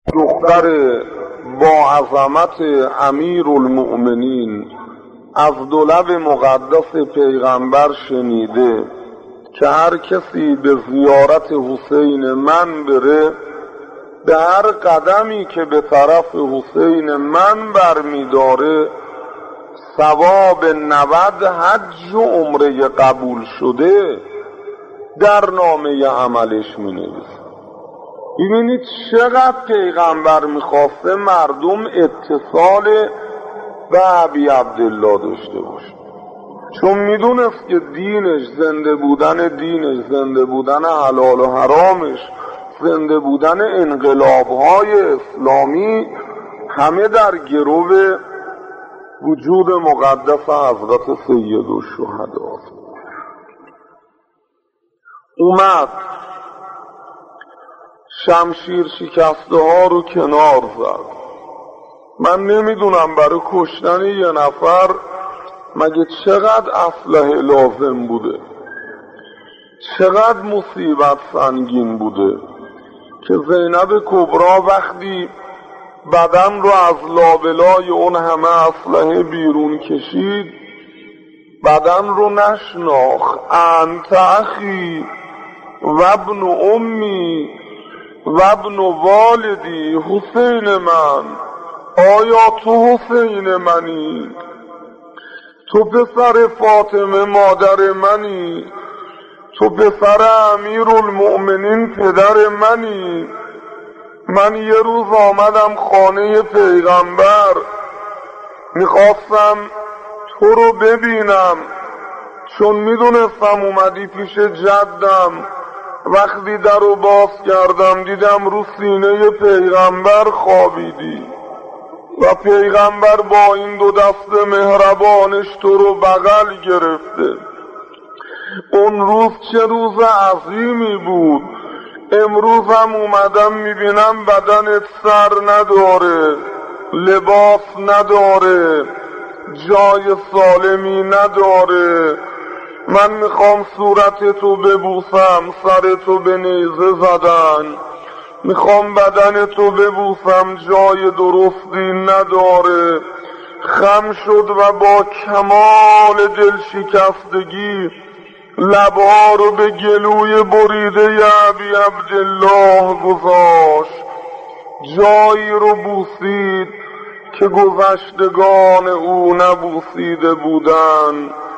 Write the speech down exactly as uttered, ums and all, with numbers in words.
دختر با عظمت امیرالمؤمنین از دو لب مقدس پیغمبر شنیده که هر کسی به زیارت حسین من بره، به هر قدمی که به طرف حسین من برمیداره ثواب نود حج و عمره قبول شده در نامه عملش می نویسه. ببینید چقدر پیغمبر میخواسته مردم اتصال به ابی عبدالله داشته باشه، چون میدونست که دینش، زنده بودن دینش، زنده بودن حلال و حرامش، زنده بودن انقلابهای اسلامی همه در گرو وجود مقدس حضرت سیدالشهدا است. اومد شمشیر شکسته ها رو کنار زد. من نمیدونم برای کشتن یه نفر مگه چقدر اسلحه لازم بوده، چقدر مصیبت سنگین بوده که زینب کبرا وقتی بدن رو از لابلای اون همه اسلحه بیرون کشید بدن رو نشناخت. انت اخی و ابن امی و ابن والدی، حسین من، آیا تو حسین منی؟ تو پسر فاطمه مادر منی؟ تو پسر امیرالمؤمنین پدر منی؟ من یه روز آمدم خانه پیغمبر میخواستم تو رو ببینم، چون میدونستم اومدی پیش جدم. وقتی در رو باز کردم دیدم رو سینه پیغمبر خوابیدی و پیغمبر با این دو دست مهربانش تو رو بغل گرفته. اون روز چه روز عظیمی بود. امروز هم اومدم میبینم بدنت سر نداره، لباس نداره، جای سالمی نداره. من میخوام صورت تو ببوسم، سر تو به نیزه زدن. میخوام بدن تو ببوسم، جای درستی نداره. خم شد و با کمال دل شکستگی لبها رو به گلوی بریده ابی عبدالله گذاشت. جایی رو بوسید که گذشتگان او نبوسیده بودن.